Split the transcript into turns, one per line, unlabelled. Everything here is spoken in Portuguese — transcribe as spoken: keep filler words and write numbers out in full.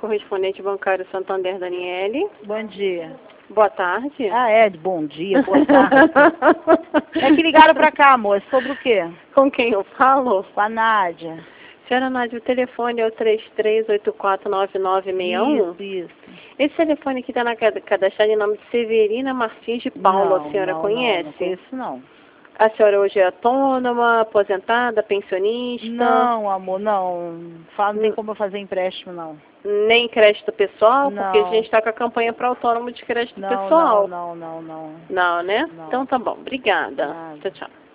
correspondente bancário Santander, Daniele.
Bom dia.
Boa tarde.
Ah, é, bom dia, boa tarde. É que ligaram pra cá, amor, é sobre o quê?
Com quem eu falo?
Com a Nádia.
Senhora Nádia, o telefone é o três três oito quatro nove nove seis um?
Isso, isso.
Esse telefone aqui está na cadastrado em nome de Severina Martins de Paula,
Não,
a senhora
não,
conhece?
Não, não conheço, não.
A senhora hoje é autônoma, aposentada, pensionista?
Não, amor, não. Fala, não tem como eu fazer empréstimo, não.
Nem crédito pessoal?
Não.
Porque a gente está com a campanha para autônomo de crédito
Não,
pessoal.
não, não, não, não.
Não, né?
Não.
Então tá bom. Obrigada.
Nada.
Tchau, tchau.